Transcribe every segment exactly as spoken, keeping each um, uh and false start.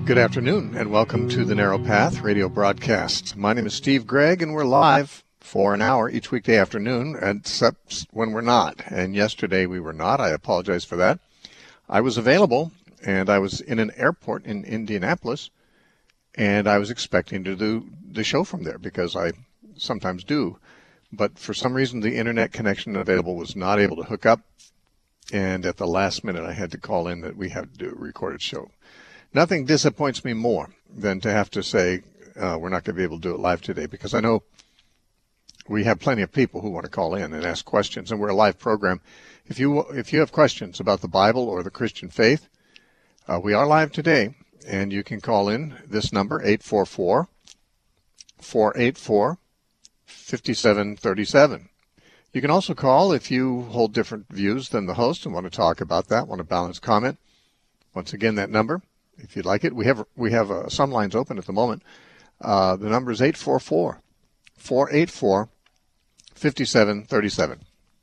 Good afternoon, and welcome to the Narrow Path radio broadcast. My name is Steve Gregg, and we're live for an hour each weekday afternoon, except when we're not. And yesterday we were not. I apologize for that. I was available, and I was in an airport in Indianapolis, and I was expecting to do the show from there because I sometimes do. But for some reason, the internet connection available was not able to hook up, and at the last minute, I had to call in that we had to do a recorded show. Nothing disappoints me more than to have to say uh, we're not going to be able to do it live today, because I know we have plenty of people who want to call in and ask questions, and we're a live program. If you if you have questions about the Bible or the Christian faith, uh, we are live today, and you can call in this number, eight four four, four eight four, five seven three seven. You can also call if you hold different views than the host and want to talk about that, want to balance comment. Once again, that number, if you'd like it. We have we have uh, some lines open at the moment. Uh, the number is eight four four, four eight four, five seven three seven.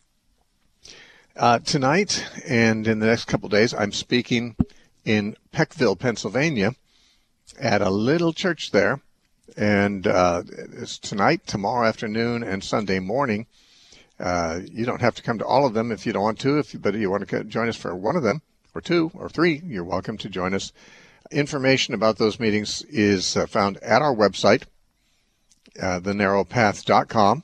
Uh, tonight and in the next couple of days, I'm speaking in Peckville, Pennsylvania, at a little church there. And uh, it's tonight, tomorrow afternoon, and Sunday morning. Uh, you don't have to come to all of them if you don't want to, if but you want to join us for one of them, or two, or three, you're welcome to join us. Information about those meetings is uh, found at our website, uh, the narrow path dot com,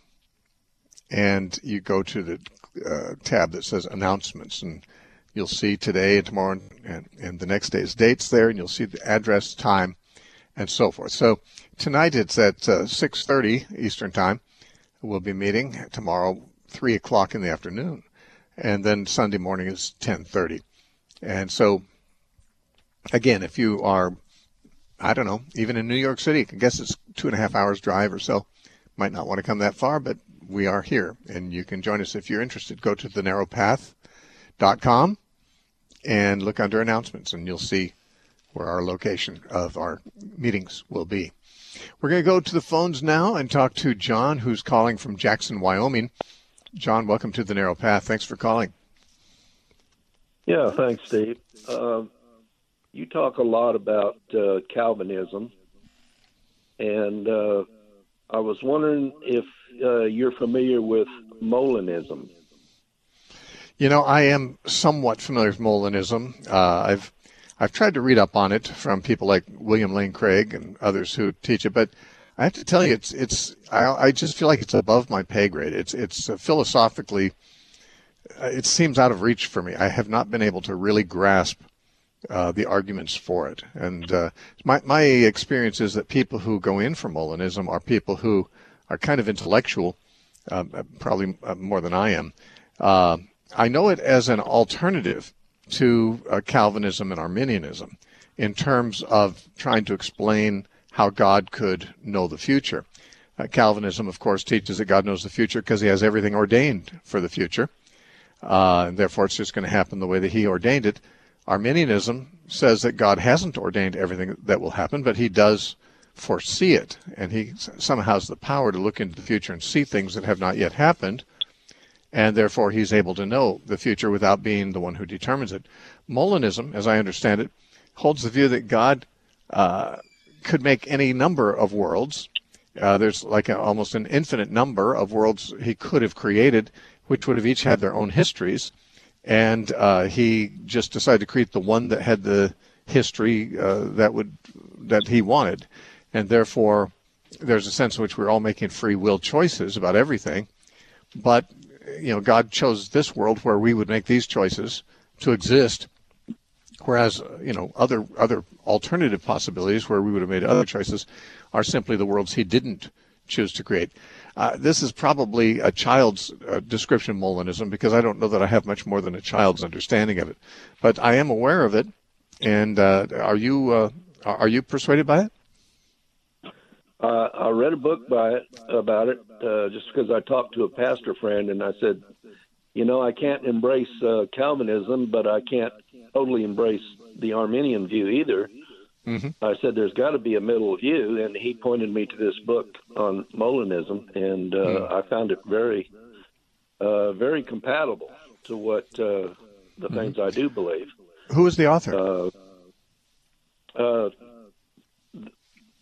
and you go to the uh, tab that says announcements, and you'll see today and tomorrow and, and the next day's dates there, and you'll see the address, time, and so forth. So tonight it's at uh, six thirty Eastern Time. We'll be meeting. Tomorrow, three o'clock in the afternoon, and then Sunday morning is ten thirty. And so, again, if you are, I don't know, even in New York City, I guess it's two and a half hours drive or so, might not want to come that far, but we are here, and you can join us if you're interested. Go to the narrow path dot com and look under announcements, and you'll see where our location of our meetings will be. We're going to go to the phones now and talk to John, who's calling from Jackson, Wyoming. John, welcome to the Narrow Path. Thanks for calling. Yeah, thanks, Steve. Uh, you talk a lot about uh, Calvinism, and uh, I was wondering if uh, you're familiar with Molinism. You know, I am somewhat familiar with Molinism. Uh, I've I've tried to read up on it from people like William Lane Craig and others who teach it, but I have to tell you, it's it's I, I just feel like it's above my pay grade. It's it's uh, philosophically. It seems out of reach for me. I have not been able to really grasp uh, the arguments for it. And uh, my my experience is that people who go in for Molinism are people who are kind of intellectual, uh, probably more than I am. Uh, I know it as an alternative to uh, Calvinism and Arminianism in terms of trying to explain how God could know the future. Uh, Calvinism, of course, teaches that God knows the future because he has everything ordained for the future. Uh, and therefore, it's just going to happen the way that he ordained it. Arminianism says that God hasn't ordained everything that will happen, but he does foresee it. And he somehow has the power to look into the future and see things that have not yet happened. And therefore, he's able to know the future without being the one who determines it. Molinism, as I understand it, holds the view that God uh, could make any number of worlds. Uh, there's like a, almost an infinite number of worlds he could have created, which would have each had their own histories, and uh, he just decided to create the one that had the history uh, that would that he wanted, and therefore there's a sense in which we're all making free will choices about everything, but you know God chose this world where we would make these choices to exist, whereas you know other other alternative possibilities where we would have made other choices are simply the worlds he didn't choose to create. Uh, this is probably a child's uh, description of Molinism, because I don't know that I have much more than a child's understanding of it. But I am aware of it. And uh, are you uh, are you persuaded by it? Uh, I read a book by it about it uh, just because I talked to a pastor friend, and I said, you know, I can't embrace uh, Calvinism, but I can't totally embrace the Arminian view either. Mm-hmm. I said, there's got to be a middle view, and he pointed me to this book on Molinism, and uh, mm. I found it very, uh, very compatible to what uh, the mm-hmm. things I do believe. Who is the author? Uh, uh,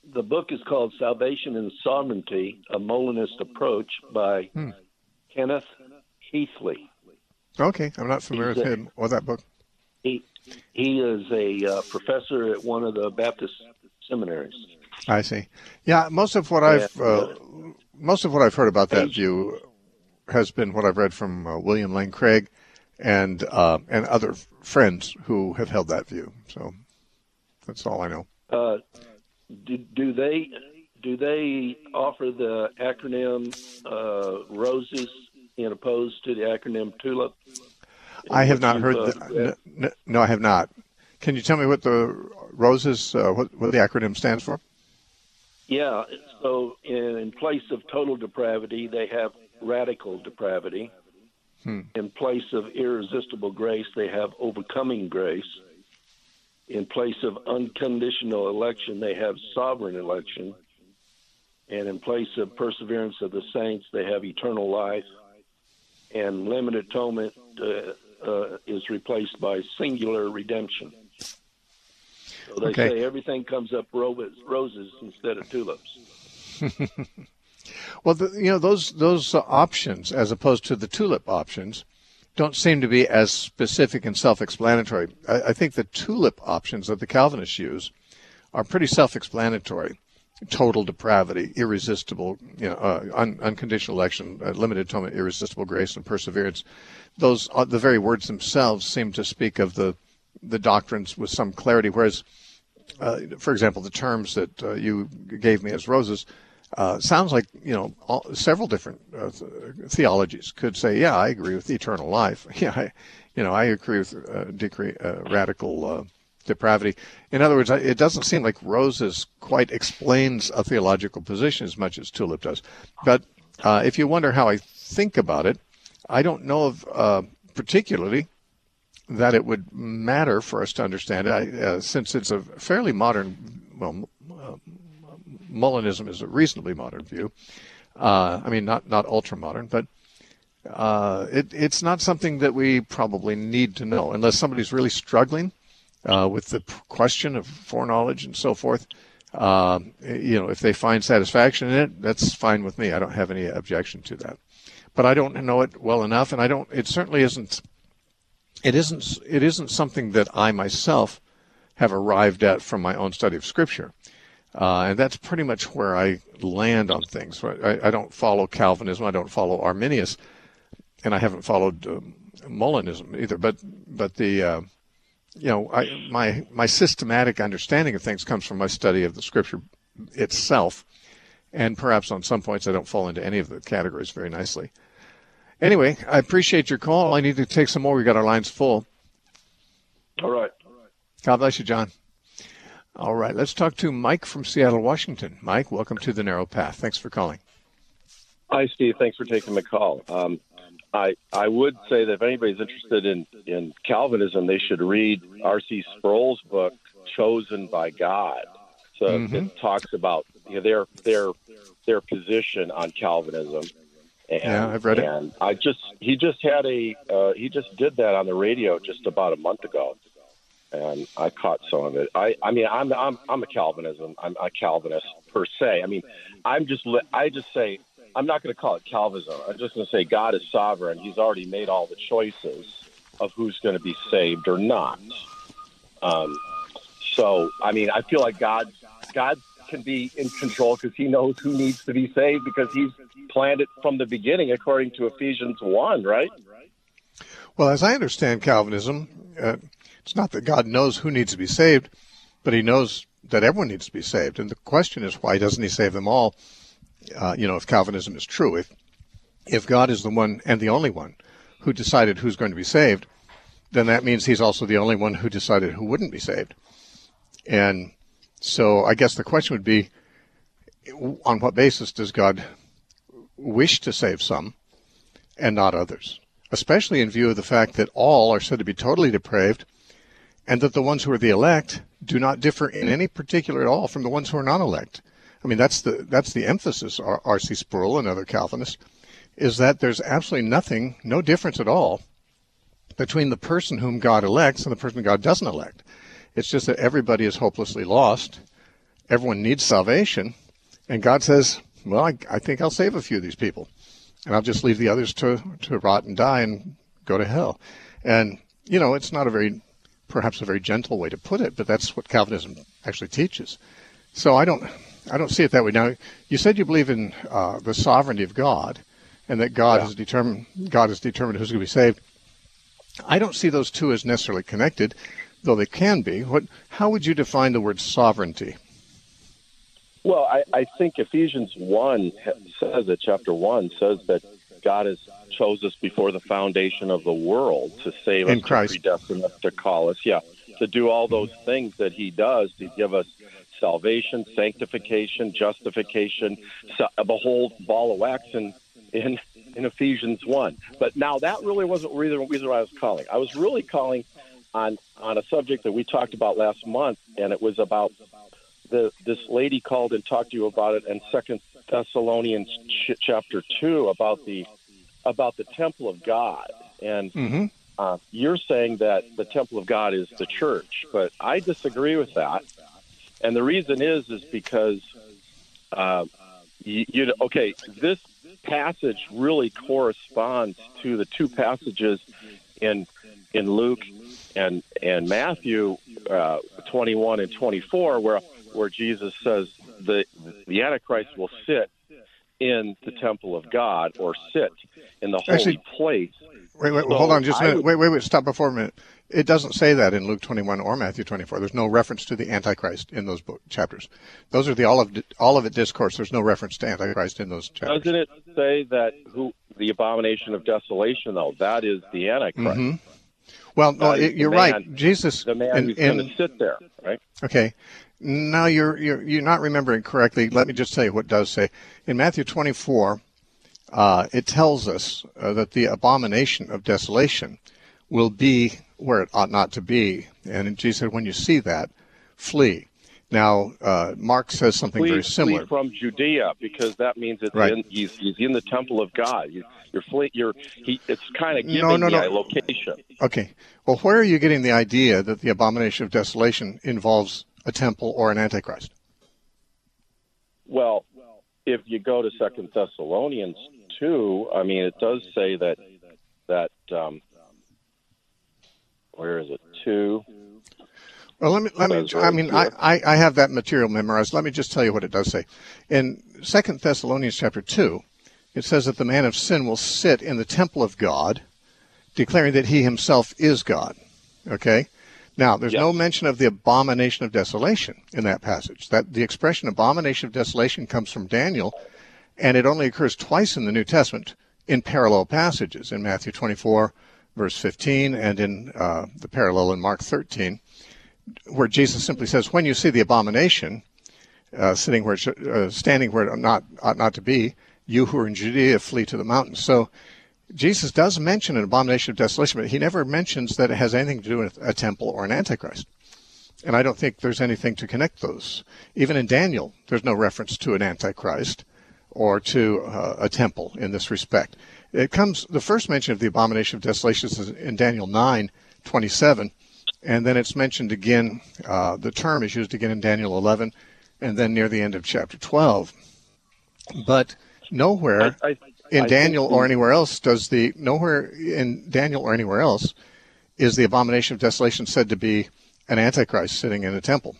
the book is called Salvation and Sovereignty, A Molinist Approach by hmm. Kenneth Heathley. Okay, I'm not familiar He's with a, him or that book. He he is a uh, professor at one of the Baptist seminaries. I see. Yeah, most of what I've uh, uh, most of what I've heard about that view has been what I've read from uh, William Lane Craig and uh, and other friends who have held that view. So that's all I know. Uh, do, do they do they offer the acronym uh, ROSES in opposed to the acronym TULIP? I have not heard. Uh, the, no, no, I have not. Can you tell me what the ROSES, uh, what, what the acronym stands for? Yeah. So in, in place of total depravity, they have radical depravity. Hmm. In place of irresistible grace, they have overcoming grace. In place of unconditional election, they have sovereign election. And in place of perseverance of the saints, they have eternal life. And limited atonement uh, uh, is replaced by singular redemption. So they okay. say everything comes up roses, roses instead of tulips. Well, the, you know, those those uh, options, as opposed to the tulip options, don't seem to be as specific and self-explanatory. I, I think the tulip options that the Calvinists use are pretty self-explanatory. Total depravity, irresistible, you know, uh, un, unconditional election, uh, limited atonement, irresistible grace, and perseverance. Those, uh, the very words themselves seem to speak of the the doctrines with some clarity. Whereas, uh, for example, the terms that uh, you gave me as roses uh, sounds like, you know, all, several different uh, th- theologies could say, yeah, I agree with eternal life. Yeah, I, you know, I agree with uh, decree, uh, radical uh, depravity. In other words, it doesn't seem like Roses quite explains a theological position as much as Tulip does. But uh, if you wonder how I think about it, I don't know of uh, particularly that it would matter for us to understand it, I, uh, since it's a fairly modern, well, uh, Molinism is a reasonably modern view. Uh, I mean, not, not ultra-modern, but uh, it, it's not something that we probably need to know unless somebody's really struggling Uh, with the question of foreknowledge and so forth. Uh, you know, if they find satisfaction in it, that's fine with me. I don't have any objection to that. But I don't know it well enough, and I don't. It certainly isn't. It isn't. It isn't something that I myself have arrived at from my own study of Scripture, uh, and that's pretty much where I land on things. I, I don't follow Calvinism. I don't follow Arminius, and I haven't followed um, Molinism either. But but the uh, You know, I, my my systematic understanding of things comes from my study of the Scripture itself, and perhaps on some points I don't fall into any of the categories very nicely. Anyway, I appreciate your call. I need to take some more. We've got our lines full. All right. God bless you, John. All right, let's talk to Mike from Seattle, Washington. Mike, welcome to The Narrow Path. Thanks for calling. Hi, Steve. Thanks for taking the call. Um, I, I would say that if anybody's interested in, in Calvinism, they should read R C Sproul's book, Chosen by God. So mm-hmm. it talks about you know, their their their position on Calvinism. And, yeah, I've read and it. I just he just had a uh, he just did that on the radio just about a month ago, and I caught some of it. I, I mean I'm I'm I'm a Calvinism. I'm a Calvinist per se. I mean I'm just I just say. I'm not going to call it Calvinism. I'm just going to say God is sovereign. He's already made all the choices of who's going to be saved or not. Um, so, I mean, I feel like God, God can be in control because he knows who needs to be saved because he's planned it from the beginning, according to Ephesians one, right? Well, as I understand Calvinism, uh, it's not that God knows who needs to be saved, but he knows that everyone needs to be saved. And the question is, why doesn't he save them all? Uh, you know, if Calvinism is true, if if God is the one and the only one who decided who's going to be saved, then that means he's also the only one who decided who wouldn't be saved. And so I guess the question would be, on what basis does God wish to save some and not others? Especially in view of the fact that all are said to be totally depraved, and that the ones who are the elect do not differ in any particular at all from the ones who are non-elect. I mean, that's the that's the emphasis, R C Sproul and other Calvinists, is that there's absolutely nothing, no difference at all between the person whom God elects and the person God doesn't elect. It's just that everybody is hopelessly lost, everyone needs salvation, and God says, well, I, I think I'll save a few of these people, and I'll just leave the others to, to rot and die and go to hell. And, you know, it's not a very, perhaps a very gentle way to put it, but that's what Calvinism actually teaches. So I don't, I don't see it that way. Now, you said you believe in uh, the sovereignty of God, and that God yeah. has determined, God has determined who's going to be saved. I don't see those two as necessarily connected, though they can be. What, how would you define the word sovereignty? Well, I, I think Ephesians one says that chapter one says that God has chose us before the foundation of the world to save us, in Christ, to predestine us, to call us, yeah, to do all those things that he does to give us salvation, sanctification, justification, the whole ball of wax in, in, in Ephesians one. But now that really wasn't the reason why I was calling. I was really calling on, on a subject that we talked about last month, and it was about the this lady called and talked to you about it in Second Thessalonians ch- chapter two about the about the temple of God. And mm-hmm. uh, you're saying that the temple of God is the church, but I disagree with that. And the reason is, is because, uh, you, you know, okay, this passage really corresponds to the two passages in in Luke and and Matthew uh, twenty-one and twenty-four, where where Jesus says the the Antichrist will sit in the temple of God, or sit in the holy Actually, place. Wait, wait, so hold on just a minute. Would, wait, wait, wait, stop before a minute. It doesn't say that in Luke twenty-one or Matthew twenty-four. There's no reference to the Antichrist in those book, chapters. Those are the Olivet, Olivet Discourse. There's no reference to Antichrist in those chapters. Doesn't it say that who the abomination of desolation, though? That is the Antichrist. Mm-hmm. Well, no, it, you're man, right. Jesus, the man in, who's in, going to sit there, right? Okay. No, you're, you're you're not remembering correctly. Let me just tell you what it does say. In Matthew twenty-four, uh, it tells us uh, that the abomination of desolation will be where it ought not to be. And Jesus said, when you see that, flee. Now, uh, Mark says something flee, very similar. Flee from Judea, because that means it's right. in, he's, he's in the temple of God. You, you're flee, you're, he, it's kind of giving no, no, the no. location. Okay. Well, where are you getting the idea that the abomination of desolation involves a temple or an Antichrist? Well, if you go to Second Thessalonians two, I mean, it does say that, that um, where is it, two? Well, let me, let me, I mean, I, I, I have that material memorized. Let me just tell you what it does say. In Second Thessalonians chapter two, it says that the man of sin will sit in the temple of God, declaring that he himself is God. Okay? Now, there's yes. no mention of the abomination of desolation in that passage. That the expression abomination of desolation comes from Daniel, and it only occurs twice in the New Testament in parallel passages, in Matthew twenty-four, verse fifteen, and in uh, the parallel in Mark thirteen, where Jesus simply says, when you see the abomination uh, sitting where it should, uh, standing where it ought not, ought not to be, you who are in Judea flee to the mountains. So Jesus does mention an abomination of desolation, but he never mentions that it has anything to do with a temple or an Antichrist. And I don't think there's anything to connect those. Even in Daniel, there's no reference to an Antichrist or to uh, a temple in this respect. It comes, the first mention of the abomination of desolation is in Daniel nine twenty-seven, and then it's mentioned again, uh, the term is used again in Daniel eleven, and then near the end of chapter twelve. But nowhere I, I, in I Daniel think... or anywhere else does the, nowhere in Daniel or anywhere else is the abomination of desolation said to be an Antichrist sitting in a temple.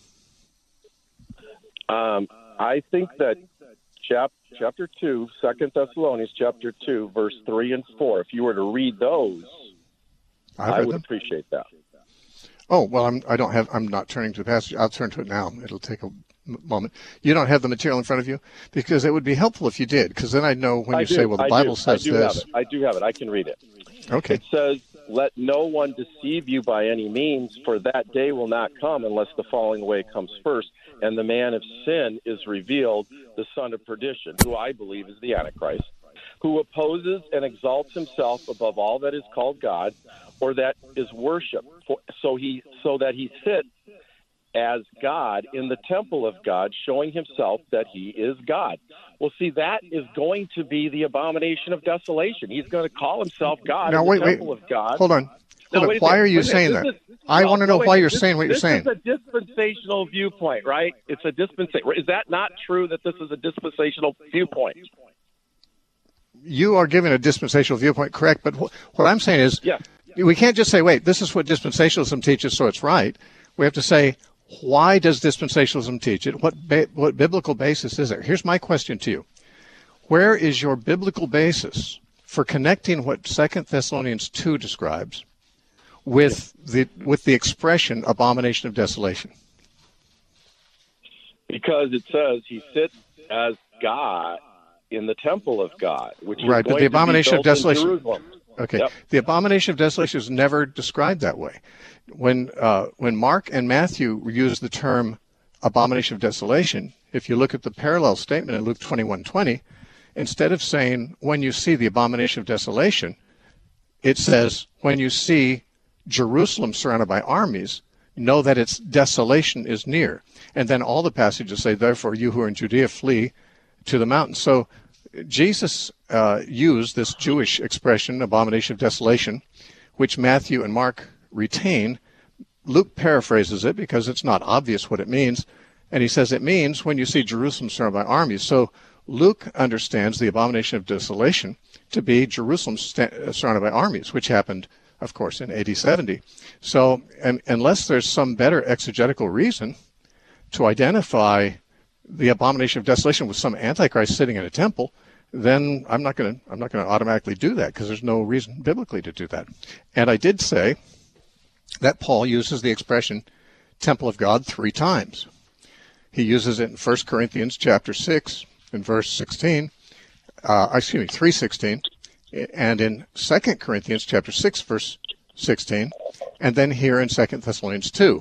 Um, I think that chap, chapter two, Second Thessalonians chapter two, verse three and four, if you were to read those, I would them. appreciate that. Oh, well, I'm, I don't have, I'm not turning to the passage. I'll turn to it now. It'll take a moment. You don't have the material in front of you? Because it would be helpful if you did, because then I'd know when I you do, say, well, the I Bible do. says I do this. Have it. I do have it. I can read it. Okay. It says, let no one deceive you by any means, for that day will not come unless the falling away comes first, and the man of sin is revealed, the son of perdition, who I believe is the Antichrist, who opposes and exalts himself above all that is called God, or that is worship, so he so that he sits as God in the temple of God, showing himself that he is God. Well, see, that is going to be the abomination of desolation. He's going to call himself God now, in wait, the temple wait. of God. Hold on. Hold now, on. wait Why are you wait saying this that? Is, I well, want to know no, why wait, you're this, saying what you're this saying. This is a dispensational viewpoint, right? It's a dispensation. Is that not true that this is a dispensational viewpoint? You are giving a dispensational viewpoint, correct? But wh- what I'm saying is, yeah. we can't just say, wait, this is what dispensationalism teaches, so it's right. We have to say, why does dispensationalism teach it? What ba- what biblical basis is there? Here's my question to you. Where is your biblical basis for connecting what Second Thessalonians two describes with the with the expression abomination of desolation? Because it says he sits as God in the temple of God, which is right, going but the abomination to be of built desolation. in Jerusalem. Okay, yep. The abomination of desolation is never described that way. When uh, when Mark and Matthew use the term abomination of desolation, if you look at the parallel statement in Luke twenty-one twenty, instead of saying when you see the abomination of desolation, it says when you see Jerusalem surrounded by armies, know that its desolation is near. And then all the passages say, therefore you who are in Judea flee to the mountains. So Jesus uh, used this Jewish expression, abomination of desolation, which Matthew and Mark retain. Luke paraphrases it because it's not obvious what it means. And he says it means when you see Jerusalem surrounded by armies. So Luke understands the abomination of desolation to be Jerusalem st- surrounded by armies, which happened, of course, in A D seventy. So and, unless there's some better exegetical reason to identify the abomination of desolation with some antichrist sitting in a temple, then I'm not going to I'm not going to automatically do that because there's no reason biblically to do that. And I did say that Paul uses the expression temple of God three times. He uses it in First Corinthians chapter six in verse sixteen, uh, excuse me, three sixteen, and in Second Corinthians chapter six verse sixteen, and then here in Second Thessalonians two.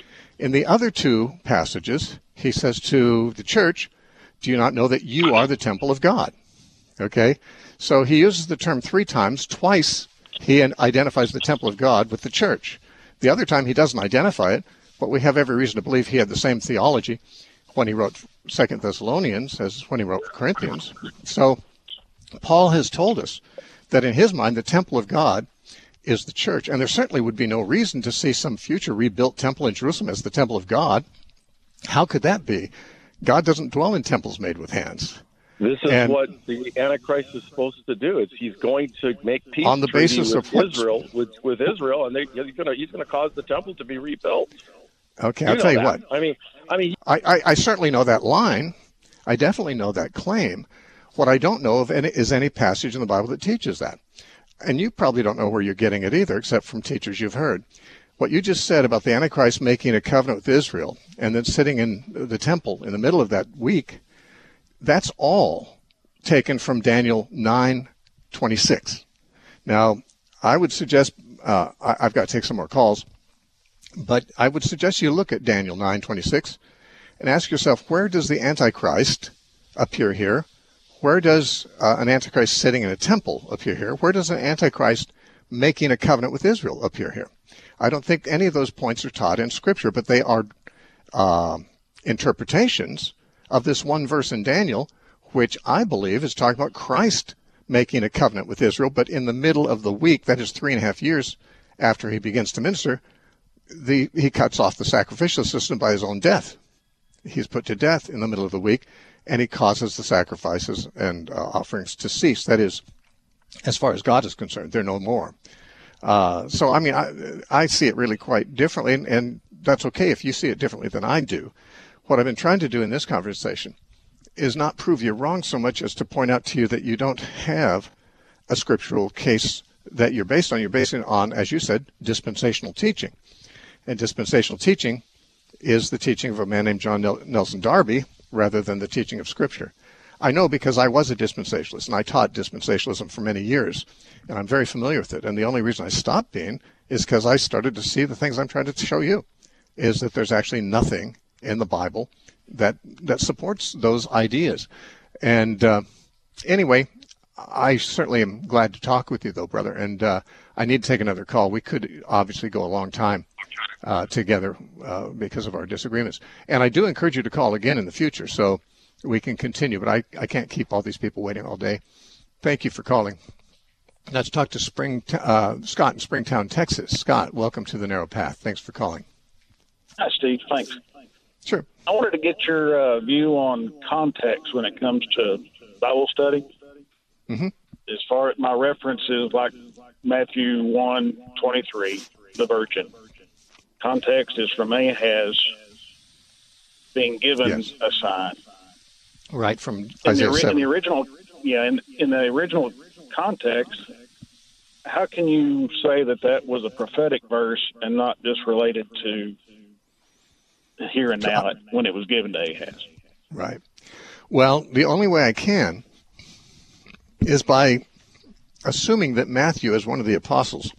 In the other two passages, he says to the church, do you not know that you are the temple of God? Okay, so he uses the term three times. Twice he identifies the temple of God with the church. The other time he doesn't identify it, but we have every reason to believe he had the same theology when he wrote Second Thessalonians as when he wrote Corinthians. So Paul has told us that in his mind the temple of God is the church, and there certainly would be no reason to see some future rebuilt temple in Jerusalem as the temple of God. How could that be? God doesn't dwell in temples made with hands. This is and what the Antichrist is supposed to do. Is he's going to make peace on the basis with of what? Israel, with, with Israel, and they, he's going to he's going to cause the temple to be rebuilt. Okay, you I'll tell you that. what. I mean, I mean, I, I, I certainly know that line. I definitely know that claim. What I don't know of any, is any passage in the Bible that teaches that. And you probably don't know where you're getting it either, except from teachers you've heard. What you just said about the Antichrist making a covenant with Israel and then sitting in the temple in the middle of that week, that's all taken from Daniel nine twenty-six. Now, I would suggest, uh, I, I've got to take some more calls, but I would suggest you look at Daniel nine twenty-six and ask yourself, where does the Antichrist appear here? Where does uh, an Antichrist sitting in a temple appear here? Where does an Antichrist making a covenant with Israel appear here? I don't think any of those points are taught in Scripture, but they are uh, interpretations of this one verse in Daniel, which I believe is talking about Christ making a covenant with Israel, but in the middle of the week, that is three and a half years after he begins to minister, the, he cuts off the sacrificial system by his own death. He's put to death in the middle of the week, and he causes the sacrifices and uh, offerings to cease. That is, as far as God is concerned, they're no more. Uh, so, I mean, I, I see it really quite differently, and, and that's okay if you see it differently than I do. What I've been trying to do in this conversation is not prove you wrong so much as to point out to you that you don't have a scriptural case that you're based on. You're basing it on, as you said, dispensational teaching. And dispensational teaching is the teaching of a man named John Nelson Darby rather than the teaching of Scripture. I know because I was a dispensationalist, and I taught dispensationalism for many years, and I'm very familiar with it. And the only reason I stopped being is because I started to see the things I'm trying to show you, is that there's actually nothing in the Bible that that supports those ideas. And uh, anyway, I certainly am glad to talk with you, though, brother, and uh, I need to take another call. We could obviously go a long time uh, together uh, because of our disagreements. And I do encourage you to call again in the future so we can continue, but I, I can't keep all these people waiting all day. Thank you for calling. Let's talk to Spring, uh, Scott in Springtown, Texas. Scott, welcome to the Narrow Path. Thanks for calling. Hi, Steve. Thanks. Sure. I wanted to get your uh, view on context when it comes to Bible study. Mm-hmm. As far as my reference is like Matthew one twenty-three, the virgin. Context is from Ahaz being given yes. a sign. Right, from in Isaiah the, seven. In the original, yeah, in, in the original context, how can you say that that was a prophetic verse and not just related to here and now when it was given to Ahaz? Right. Well, the only way I can is by assuming that Matthew, as one of the apostles,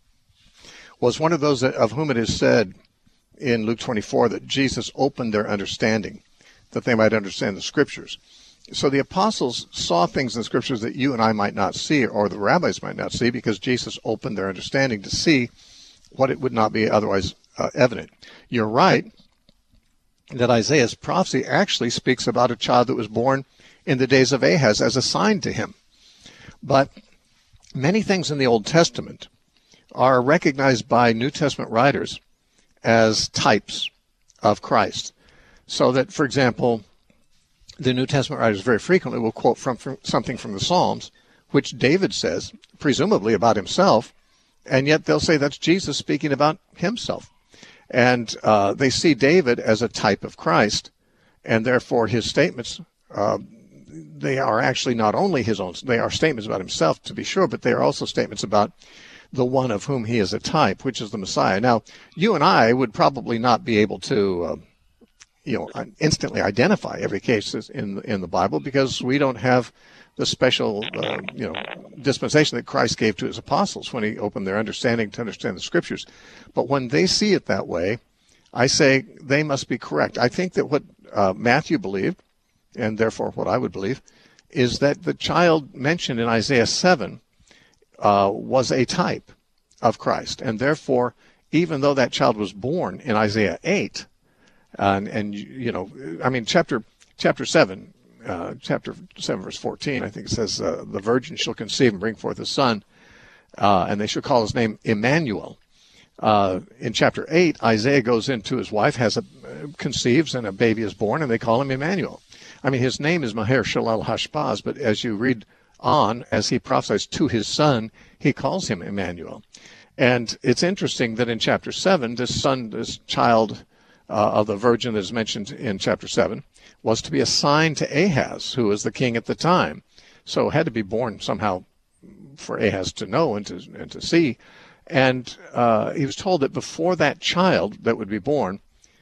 was one of those of whom it is said in Luke twenty-four that Jesus opened their understanding, that they might understand the Scriptures. So the apostles saw things in the Scriptures that you and I might not see, or the rabbis might not see, because Jesus opened their understanding to see what it would not be otherwise uh, evident. You're right that Isaiah's prophecy actually speaks about a child that was born in the days of Ahaz as a sign to him. But many things in the Old Testament are recognized by New Testament writers as types of Christ. So that, for example, the New Testament writers very frequently will quote from, from something from the Psalms, which David says, presumably about himself, and yet they'll say that's Jesus speaking about himself. And uh, they see David as a type of Christ, and therefore his statements, uh, they are actually not only his own, they are statements about himself, to be sure, but they are also statements about the one of whom he is a type, which is the Messiah. Now, you and I would probably not be able to uh, you know, instantly identify every case in in the Bible, because we don't have the special, uh, you know, dispensation that Christ gave to his apostles when he opened their understanding to understand the Scriptures. But when they see it that way, I say they must be correct. I think that what uh, Matthew believed, and therefore what I would believe, is that the child mentioned in Isaiah seven uh, was a type of Christ, and therefore, even though that child was born in Isaiah eight, Uh, and, and, you know, I mean, chapter chapter seven, uh, chapter seven, verse fourteen, I think it says, uh, the virgin shall conceive and bring forth a son, uh, and they shall call his name Emmanuel. Uh, in chapter eight, Isaiah goes into his wife, has a, conceives, and a baby is born, and they call him Emmanuel. I mean, his name is Maher Shalal Hashbaz, but as you read on, as he prophesies to his son, he calls him Emmanuel. And it's interesting that in chapter seven, this son, this child, Uh, of the virgin that is mentioned in chapter seven, was to be a sign to Ahaz, who was the king at the time. So it had to be born somehow for Ahaz to know and to, and to see. And uh, he was told that before that child that would be born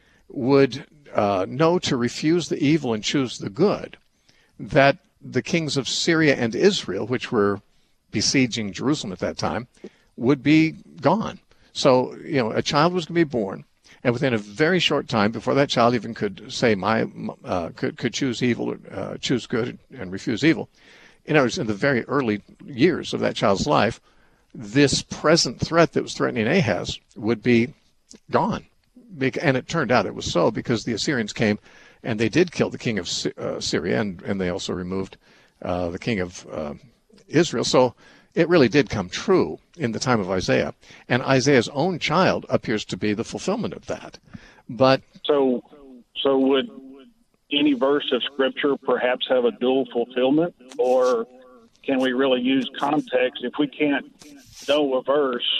would uh, know to refuse the evil and choose the good, that the kings of Syria and Israel, which were besieging Jerusalem at that time, would be gone. So, you know, a child was going to be born, and within a very short time, before that child even could say, "My," uh, could could choose evil, uh, choose good, and refuse evil. In other words, in the very early years of that child's life, this present threat that was threatening Ahaz would be gone. And it turned out it was so, because the Assyrians came, and they did kill the king of uh, Syria, and and they also removed uh, the king of uh, Israel. So it really did come true in the time of Isaiah, and Isaiah's own child appears to be the fulfillment of that. But so, so would any verse of Scripture perhaps have a dual fulfillment, or can we really use context if we can't know a verse?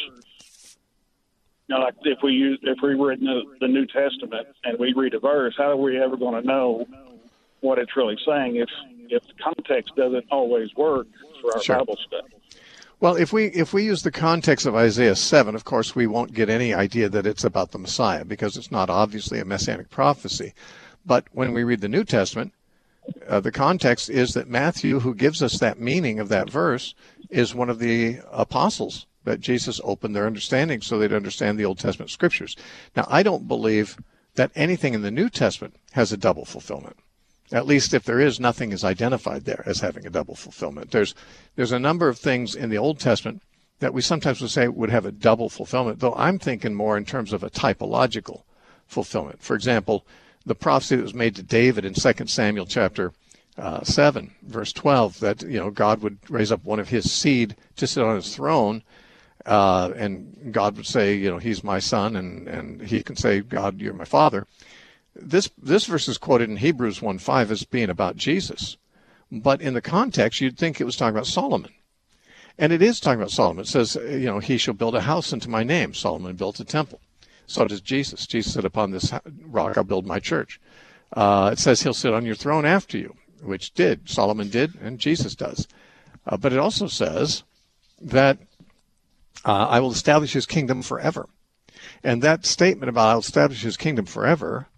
You know, like if we use if we read the, the New Testament and we read a verse, how are we ever going to know what it's really saying if if context doesn't always work for our Sure. Bible study? Well, if we if we use the context of Isaiah seven, of course, we won't get any idea that it's about the Messiah, because it's not obviously a messianic prophecy. But when we read the New Testament, uh, the context is that Matthew, who gives us that meaning of that verse, is one of the apostles that Jesus opened their understanding so they'd understand the Old Testament Scriptures. Now, I don't believe that anything in the New Testament has a double fulfillment. At least if there is, nothing is identified there as having a double fulfillment. There's there's a number of things in the Old Testament that we sometimes would say would have a double fulfillment, though I'm thinking more in terms of a typological fulfillment. For example, the prophecy that was made to David in Second Samuel chapter uh, seven, verse twelve, that, you know, God would raise up one of his seed to sit on his throne, uh, and God would say, you know, he's my son, and, and he can say, God, you're my father. This this verse is quoted in Hebrews one five as being about Jesus. But in the context, you'd think it was talking about Solomon. And it is talking about Solomon. It says, you know, he shall build a house unto my name. Solomon built a temple. So does Jesus. Jesus said, upon this rock I'll build my church. Uh, it says he'll sit on your throne after you, which did. Solomon did, and Jesus does. Uh, but it also says that uh, I will establish his kingdom forever. And that statement about I'll establish his kingdom forever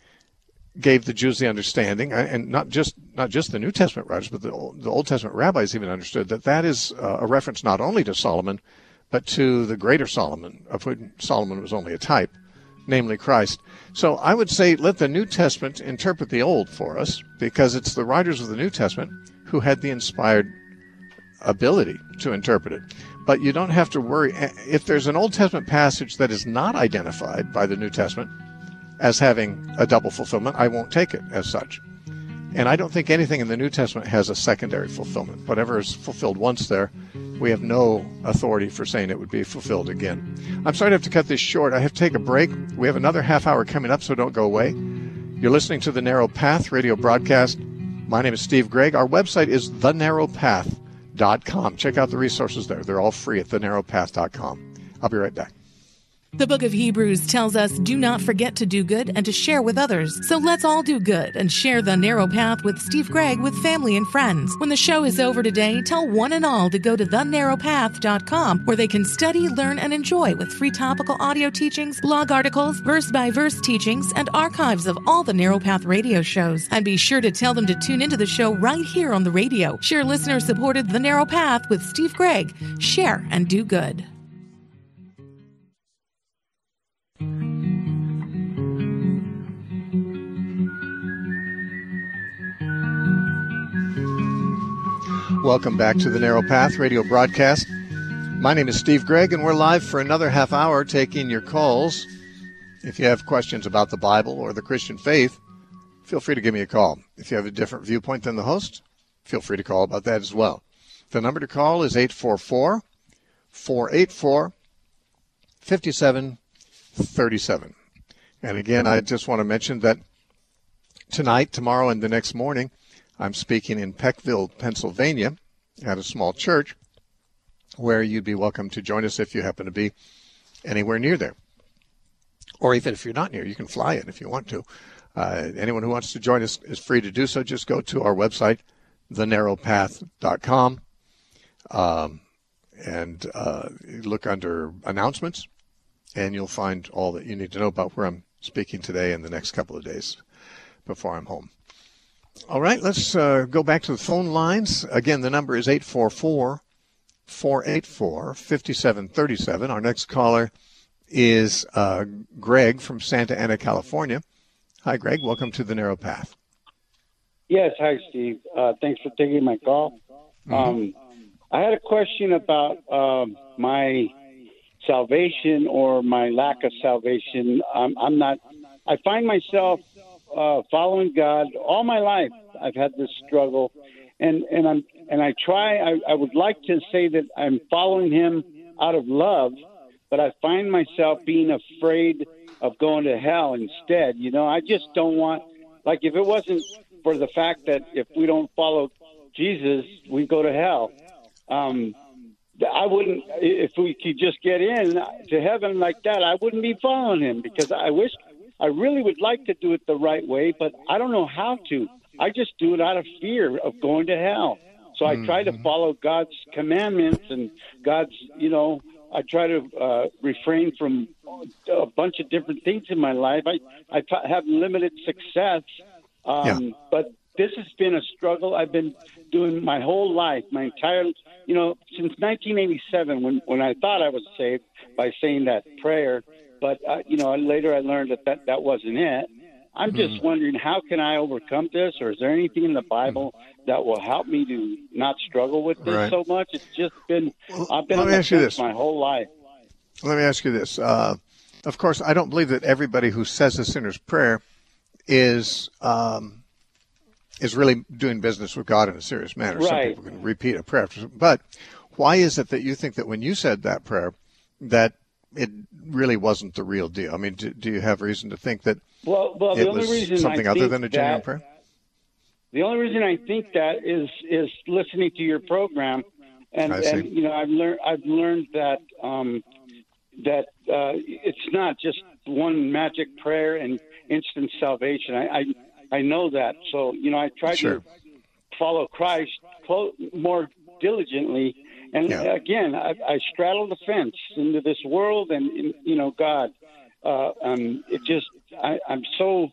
gave the Jews the understanding, and not just not just the New Testament writers, but the Old, the Old Testament rabbis even understood that that is uh, a reference not only to Solomon, but to the greater Solomon, of whom Solomon was only a type, namely Christ. So I would say let the New Testament interpret the Old for us, because it's the writers of the New Testament who had the inspired ability to interpret it. But you don't have to worry. If there's an Old Testament passage that is not identified by the New Testament as having a double fulfillment, I won't take it as such. And I don't think anything in the New Testament has a secondary fulfillment. Whatever is fulfilled once there, we have no authority for saying it would be fulfilled again. I'm sorry to have to cut this short. I have to take a break. We have another half hour coming up, so don't go away. You're listening to the Narrow Path radio broadcast. My name is Steve Gregg. Our website is the narrow path dot com. Check out the resources there. They're all free at the narrow path dot com. I'll be right back. The book of Hebrews tells us, do not forget to do good and to share with others. So let's all do good and share the narrow path with Steve Gregg with family and friends. When the show is over today, tell one and all to go to the narrow path dot com, where they can study, learn, and enjoy with free topical audio teachings, blog articles, verse-by-verse teachings, and archives of all the Narrow Path radio shows. And be sure to tell them to tune into the show right here on the radio. Share listener-supported The Narrow Path with Steve Gregg. Share and do good. Welcome back to the Narrow Path radio broadcast. My name is Steve Gregg, and we're live for another half hour taking your calls. If you have questions about the Bible or the Christian faith, feel free to give me a call. If you have a different viewpoint than the host, feel free to call about that as well. The number to call is eight four four, four eight four, five seven three seven. And again, I just want to mention that tonight, tomorrow, and the next morning, I'm speaking in Peckville, Pennsylvania, at a small church where you'd be welcome to join us if you happen to be anywhere near there. Or even if you're not near, you can fly in if you want to. Uh, anyone who wants to join us is free to do so. Just go to our website, the narrow path dot com, um, and uh, look under announcements, and you'll find all that you need to know about where I'm speaking today and the next couple of days before I'm home. All right, let's uh, go back to the phone lines. Again, the number is eight four four, four eight four, five seven three seven. Our next caller is uh, Greg from Santa Ana, California. Hi, Greg. Welcome to the Narrow Path. Yes, hi, Steve. Uh, thanks for taking my call. Mm-hmm. Um, I had a question about uh, my salvation or my lack of salvation. I'm, I'm not. I find myself Uh, following God all my life. I've had this struggle, and and I'm and I try. I, I would like to say that I'm following Him out of love, but I find myself being afraid of going to hell instead. You know, I just don't want. Like, if it wasn't for the fact that if we don't follow Jesus, we go to hell. Um, I wouldn't. If we could just get in to heaven like that, I wouldn't be following Him, because I wish. I really would like to do it the right way, but I don't know how to. I just do it out of fear of going to hell. So I mm-hmm. try to follow God's commandments and God's, you know, I try to uh, refrain from a bunch of different things in my life. I, I t- have limited success, um, yeah. but this has been a struggle I've been doing my whole life, my entire, you know, since nineteen eighty-seven, when, when I thought I was saved by saying that prayer. But, uh, you know, later I learned that that, that wasn't it. I'm just mm. wondering, how can I overcome this? Or is there anything in the Bible mm. that will help me to not struggle with this right. so much? It's just been, well, I've been on the fence my whole life. Let me ask you this. Uh, of course, I don't believe that everybody who says the sinner's prayer is um, is really doing business with God in a serious manner. Some Right. people can repeat a prayer. But why is it that you think that when you said that prayer, that it really wasn't the real deal? I mean, do, do you have reason to think that Well, well, it the only was reason something I other think than a genuine that, prayer? The only reason I think that is is listening to your program, and, I see. and you know, I've learned I've learned that um, that uh, it's not just one magic prayer and instant salvation. I, I I know that, so you know, I try Sure. to follow Christ clo- more diligently. And Yeah. again, I, I straddle the fence into this world, and in, you know, God. Uh, um, it just I, I'm so.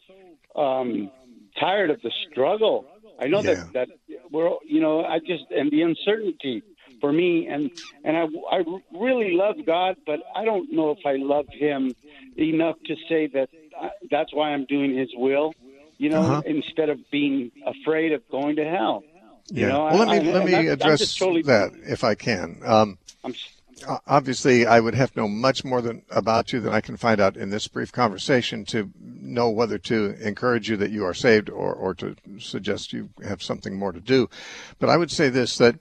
Um, tired of the struggle. I know Yeah. that, that we're, you know, I just, and the uncertainty for me. And, and I, I really love God, but I don't know if I love him enough to say that I, that's why I'm doing his will, you know, Uh-huh. instead of being afraid of going to hell. You Yeah. know, Well, let me I- let and me that's- I'm address just totally- that if I can. Um, I'm, o- obviously, I would have to know much more than about you than I can find out in this brief conversation to know whether to encourage you that you are saved or, or to suggest you have something more to do. But I would say this, that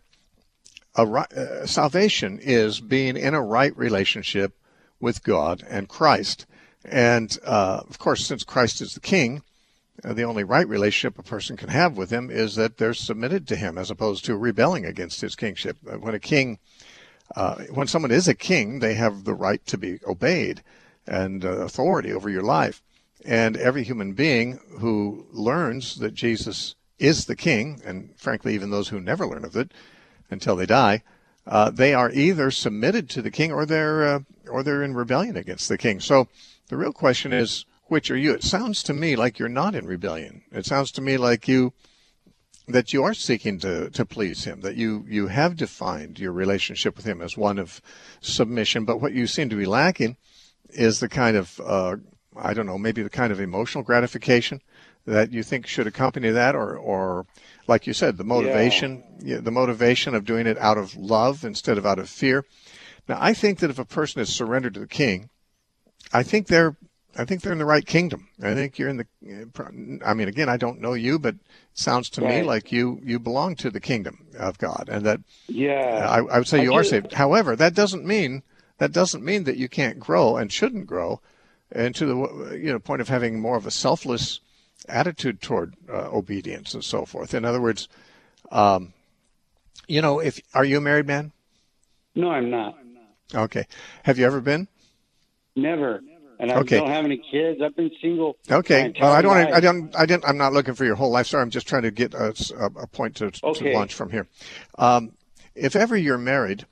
a, ri- uh, salvation is being in a right relationship with God and Christ. And, uh, of course, since Christ is the King, uh, the only right relationship a person can have with him is that they're submitted to him as opposed to rebelling against his kingship. Uh, When a king Uh, when someone is a king, they have the right to be obeyed and uh, authority over your life. And every human being who learns that Jesus is the king, and frankly, even those who never learn of it until they die, uh, they are either submitted to the king or they're uh, or they're in rebellion against the king. So the real question is, which are you? It sounds to me like you're not in rebellion. It sounds to me like you that you are seeking to, to please him, that you, you have defined your relationship with him as one of submission. But what you seem to be lacking is the kind of, uh, I don't know, maybe the kind of emotional gratification that you think should accompany that, or, or like you said, the motivation, yeah, the motivation of doing it out of love instead of out of fear. Now, I think that if a person is surrendered to the king, I think they're I think they're in the right kingdom. I think you're in the, I mean, again, I don't know you, but it sounds to me Right. like you, you belong to the kingdom of God, and that yeah. I, I would say I you are just- saved. However, that doesn't mean, that doesn't mean that you can't grow and shouldn't grow into the, you know, point of having more of a selfless attitude toward uh, obedience and so forth. In other words, um, you know, if, are you a married man? No, I'm not. Okay. Have you ever been? Never. And I Okay. don't have any kids. I've been single. my Okay. entire Well, I don't. life. I don't. I didn't. I'm not looking for your whole life. Sorry. I'm just trying to get a, a point to, to Okay. launch from here. Um, if ever you're married,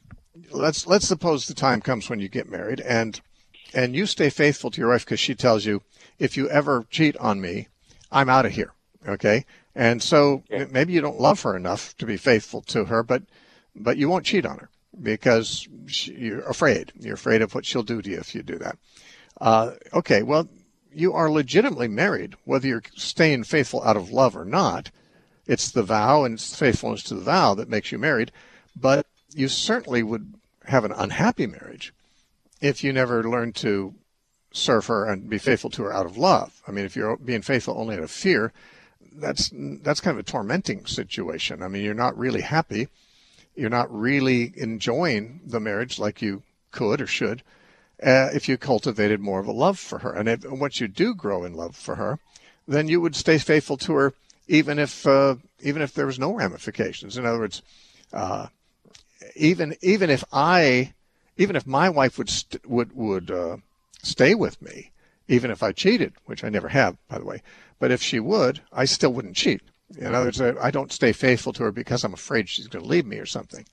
let's let's suppose the time comes when you get married, and and you stay faithful to your wife because she tells you, if you ever cheat on me, I'm out of here. Okay. And so Okay. maybe you don't love her enough to be faithful to her, but but you won't cheat on her because she, you're afraid. You're afraid of what she'll do to you if you do that. Uh, okay, well, you are legitimately married, whether you're staying faithful out of love or not. It's the vow and it's faithfulness to the vow that makes you married. But you certainly would have an unhappy marriage if you never learned to serve her and be faithful to her out of love. I mean, if you're being faithful only out of fear, that's that's kind of a tormenting situation. I mean, you're not really happy. You're not really enjoying the marriage like you could or should. Uh, if you cultivated more of a love for her. And if, once you do grow in love for her, then you would stay faithful to her even if uh, even if there was no ramifications. In other words, uh, even even if I even if my wife would st- would would uh, stay with me, even if I cheated, which I never have, by the way, but if she would, I still wouldn't cheat. In other words, I, I don't stay faithful to her because I'm afraid she's going to leave me or something.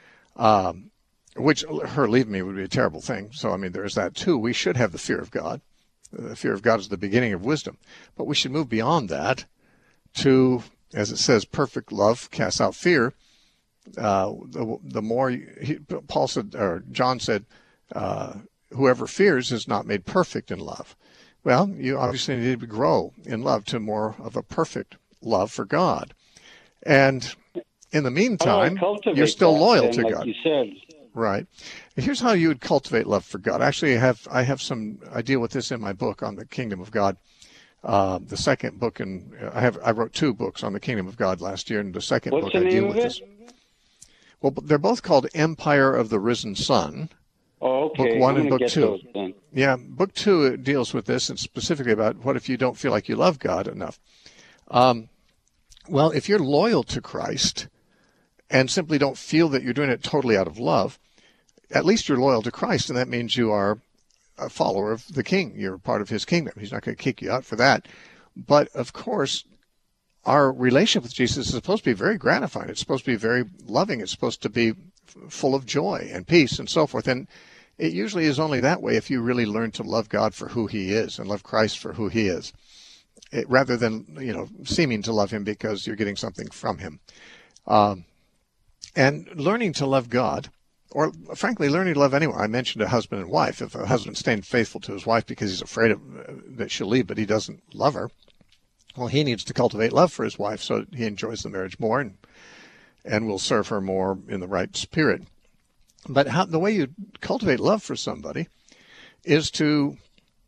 Um, Which her leaving me would be a terrible thing. So, I mean, there is that too. We should have the fear of God. The fear of God is the beginning of wisdom. But we should move beyond that to, as it says, perfect love casts out fear. Uh, the, the more, you, he, Paul said, or John said, uh, whoever fears is not made perfect in love. Well, you obviously need to grow in love to more of a perfect love for God. And in the How do I meantime, cultivate you're still that, loyal then, to like God. you said. Right. Here's how you would cultivate love for God. Actually, I have I have some I deal with this in my book on the kingdom of God. Uh, the second book, in I have I wrote two books on the Kingdom of God last year, and the second What's book the I name deal of with it? this. Well, they're both called Empire of the Risen Sun. Oh, okay. Book one I'm and gonna book get two. those then. Yeah, book two deals with this, and specifically about what if you don't feel like you love God enough. Um, well, if you're loyal to Christ and simply don't feel that you're doing it totally out of love, at least you're loyal to Christ, and that means you are a follower of the King. You're part of his kingdom. He's not going to kick you out for that. But, of course, our relationship with Jesus is supposed to be very gratifying. It's supposed to be very loving. It's supposed to be full of joy and peace and so forth. And it usually is only that way if you really learn to love God for who he is and love Christ for who he is, it, rather than, you know, seeming to love him because you're getting something from him. Um, and learning to love God, or frankly, learning to love anyone. I mentioned a husband and wife. If a husband's staying faithful to his wife because he's afraid of, uh, that she'll leave, but he doesn't love her, well, he needs to cultivate love for his wife so he enjoys the marriage more and, and will serve her more in the right spirit. But how, the way you cultivate love for somebody is to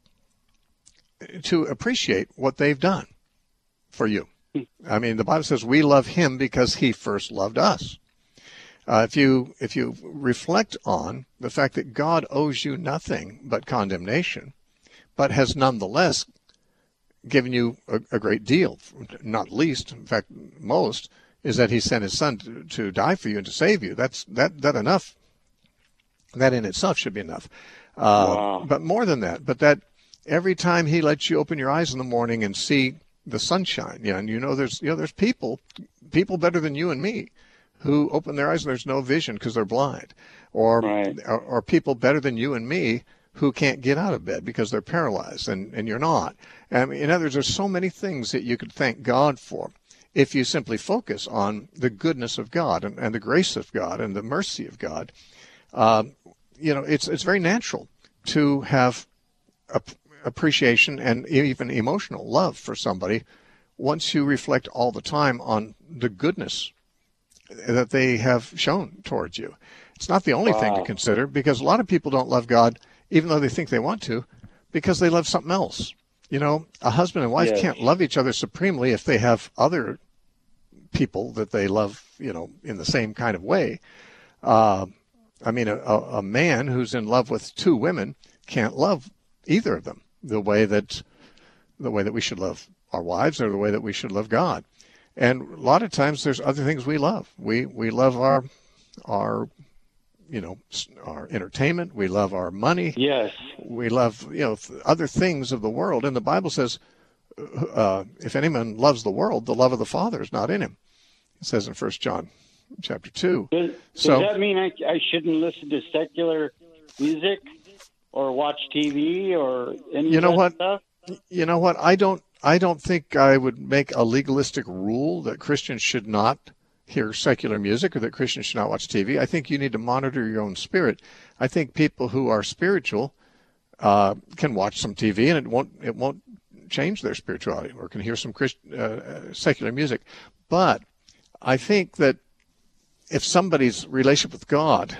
to appreciate what they've done for you. I mean, the Bible says we love him because he first loved us. Uh, if you if you reflect on the fact that God owes you nothing but condemnation, but has nonetheless given you a, a great deal, not least, in fact, most, is that he sent his son to, to die for you and to save you. That's that that enough. That in itself should be enough. Uh, Wow. But more than that, but that every time he lets you open your eyes in the morning and see the sunshine, you know, and you know there's you know there's people, people better than you and me, who open their eyes and there's no vision because they're blind, or, Right. or or people better than you and me who can't get out of bed because they're paralyzed, and, and you're not. I mean, in other words, there's so many things that you could thank God for if you simply focus on the goodness of God and, and the grace of God and the mercy of God. Uh, you know, it's it's very natural to have ap- appreciation and even emotional love for somebody once you reflect all the time on the goodness that they have shown towards you. It's not the only thing to Wow. consider, because a lot of people don't love God, even though they think they want to, because they love something else. You know, a husband and wife Yes. can't love each other supremely if they have other people that they love, you know, in the same kind of way. Uh, I mean, a, a man who's in love with two women can't love either of them the way that the way that we should love our wives, or the way that we should love God. And a lot of times there's other things we love. We we love our our you know our entertainment. We love our money. Yes. We love you know other things of the world. And the Bible says, uh, if anyone loves the world, the love of the Father is not in him. It says in First John chapter two. Does, So- does that mean I, I shouldn't listen to secular music or watch T V or any You know of that what? stuff? You know what? I don't. I don't think I would make a legalistic rule that Christians should not hear secular music or that Christians should not watch T V. I think you need to monitor your own spirit. I think people who are spiritual uh, can watch some T V and it won't it won't change their spirituality, or can hear some Christ, uh, secular music. But I think that if somebody's relationship with God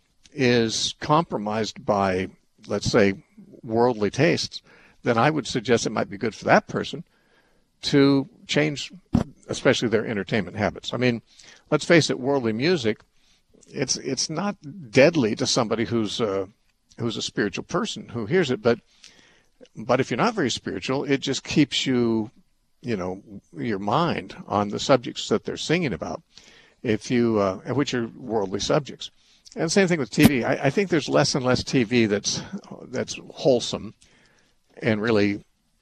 is compromised by, let's say, worldly tastes, then I would suggest it might be good for that person to change, especially their entertainment habits. I mean, let's face it, worldly music, it's it's not deadly to somebody who's a, who's a spiritual person who hears it, but but if you're not very spiritual, it just keeps you, you know, your mind on the subjects that they're singing about, if you, uh, which are worldly subjects. And same thing with T V. I, I think there's less and less T V that's that's wholesome and really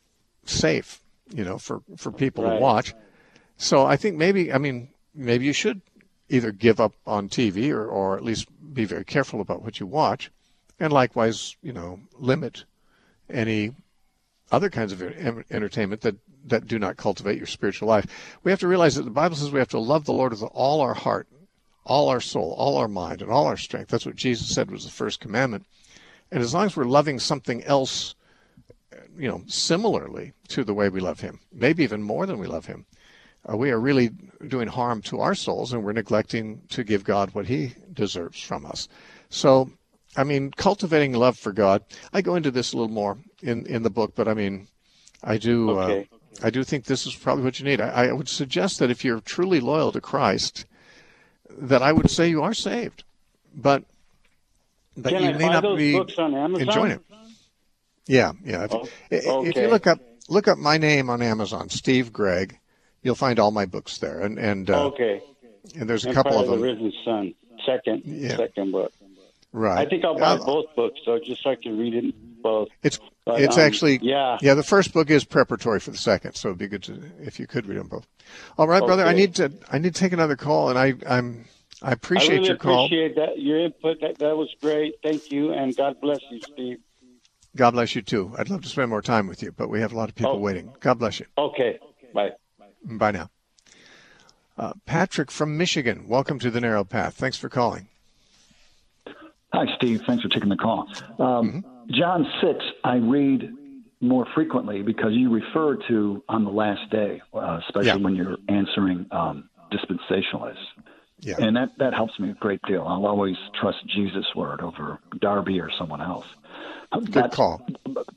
safe, you know, for, for people Right. to watch. So I think maybe, I mean, maybe you should either give up on T V or, or at least be very careful about what you watch, and likewise, you know, limit any other kinds of en- entertainment that, that do not cultivate your spiritual life. We have to realize that the Bible says we have to love the Lord with all our heart, all our soul, all our mind, and all our strength. That's what Jesus said was the first commandment. And as long as we're loving something else, you know, similarly to the way we love him, maybe even more than we love him, uh, we are really doing harm to our souls, and we're neglecting to give God what he deserves from us. So, I mean, cultivating love for God, I go into this a little more in, in the book, but I mean, I do. Okay. Uh, I do think this is probably what you need. I, I would suggest that if you're truly loyal to Christ, that I would say you are saved, but but Can you I may buy not those be books on Amazon? enjoying it. Yeah, yeah. If, Oh, if okay. you look up look up my name on Amazon, Steve Gregg, you'll find all my books there, and and uh, Okay. and there's a Empire couple of the them. Risen Sun, second, Yeah. second book. Right. I think I'll buy Uh, both books, so just so I can read it both. It's But, it's um, actually yeah. yeah. The first book is preparatory for the second, so it'd be good to if you could read them both. All right, brother. I Okay. need to I need to take another call, and I I'm I appreciate I really your call. appreciate that your input. That that was great. Thank you, and God bless you, Steve. God bless you too. I'd love to spend more time with you, but we have a lot of people Oh. waiting. God bless you. Okay. Bye. Bye now. Uh, Patrick from Michigan, welcome to the Narrow Path. Thanks for calling. Hi, Steve. Thanks for taking the call. Um, Mm-hmm. John six, I read more frequently because you refer to on the last day, uh, especially Yeah. when you're answering um, dispensationalists. Yeah. And that, that helps me a great deal. I'll always trust Jesus' word over Darby or someone else. Good That's- call.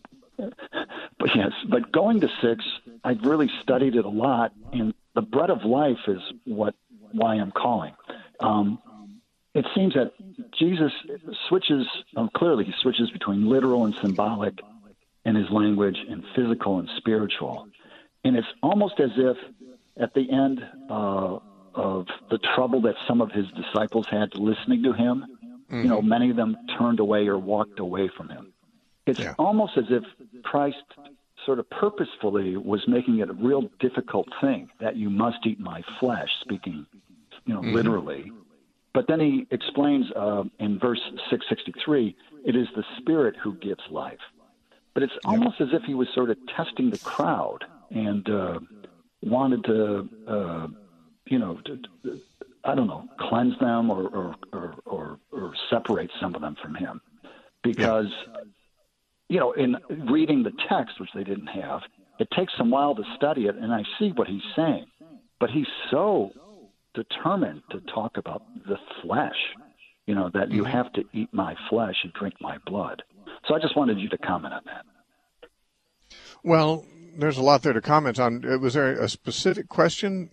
But yes, but going to six, I've really studied it a lot, and the bread of life is what why I'm calling. Um, it seems that Jesus switches um, clearly. He switches between literal and symbolic in his language, and physical and spiritual, and it's almost as if at the end uh, of the trouble that some of his disciples had listening to him, Mm-hmm. you know, many of them turned away or walked away from him. It's Yeah. almost as if Christ sort of purposefully was making it a real difficult thing that you must eat my flesh, speaking, you know, Mm-hmm. literally. But then he explains uh, in verse six sixty-three, it is the Spirit who gives life. But it's almost as if he was sort of testing the crowd and uh, wanted to, uh, you know, to, to, I don't know, cleanse them or or, or or or separate some of them from him. Because, you know, in reading the text, which they didn't have, it takes some while to study it, and I see what he's saying. But he's so determined to talk about the flesh, you know, that you have to eat my flesh and drink my blood. So I just wanted you to comment on that. Well, there's a lot there to comment on. Uh, Was there a specific question?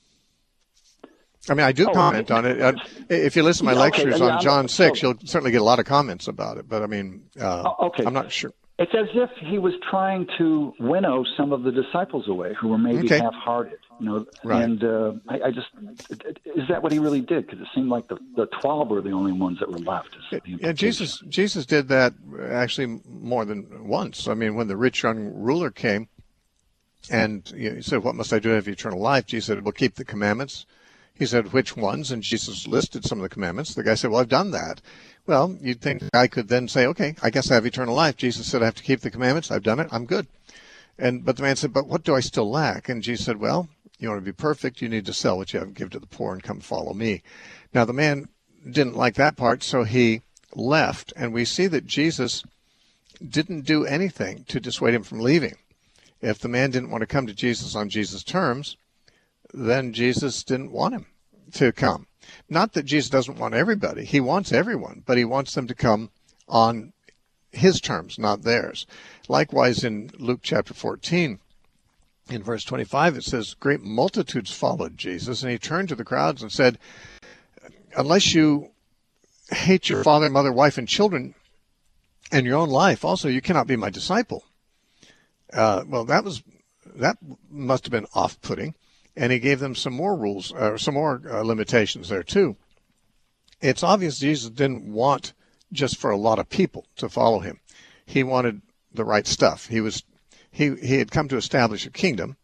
I mean, I do Oh, comment on it. Uh, if you listen to my Yeah, okay, lectures yeah, on I'm- John six, so- you'll certainly get a lot of comments about it. But I mean, uh, Oh, okay. I'm not sure. It's as if he was trying to winnow some of the disciples away who were maybe Okay. half-hearted, you know. Right. And uh, I, I just is that what he really did? Because it seemed like the, the twelve were the only ones that were left. Is the Yeah, implication. Jesus. Jesus did that actually more than once. I mean, when the rich young ruler came, and you know, he said, "What must I do to have eternal life?" Jesus said, "Well, keep the commandments." He said, "Which ones?" And Jesus listed some of the commandments. The guy said, "Well, I've done that." Well, you'd think I could then say, "Okay, I guess I have eternal life." Jesus said, "I have to keep the commandments. I've done it. I'm good." And but the man said, "But what do I still lack?" And Jesus said, "Well, you want to be perfect, you need to sell what you have and give to the poor and come follow me." Now, the man didn't like that part, so he left. And we see that Jesus didn't do anything to dissuade him from leaving. If the man didn't want to come to Jesus on Jesus' terms, then Jesus didn't want him to come. Not that Jesus doesn't want everybody. He wants everyone, but he wants them to come on his terms, not theirs. Likewise, in Luke chapter fourteen, in verse twenty-five, it says, great multitudes followed Jesus, and he turned to the crowds and said, unless you hate your father, mother, wife, and children, and your own life also, you cannot be my disciple. Uh, well, that was that must have been off-putting. And he gave them some more rules, uh, some more uh, limitations there too. It's obvious Jesus didn't want just for a lot of people to follow him. He wanted the right stuff. He was, he he had come to establish a kingdom,